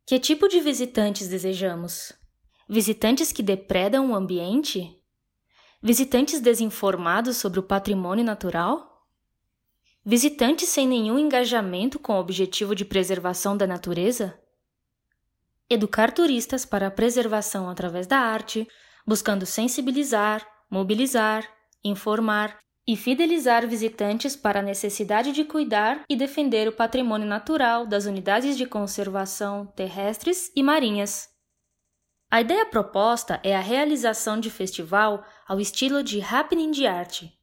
Que tipo de visitantes desejamos? Visitantes que depredam o ambiente? Visitantes desinformados sobre o patrimônio natural? Visitantes sem nenhum engajamento com o objetivo de preservação da natureza? Educar turistas para a preservação através da arte, buscando sensibilizar, mobilizar, informar e fidelizar visitantes para a necessidade de cuidar e defender o patrimônio natural das unidades de conservação terrestres e marinhas. A ideia proposta é a realização de festival ao estilo de Happening de arte,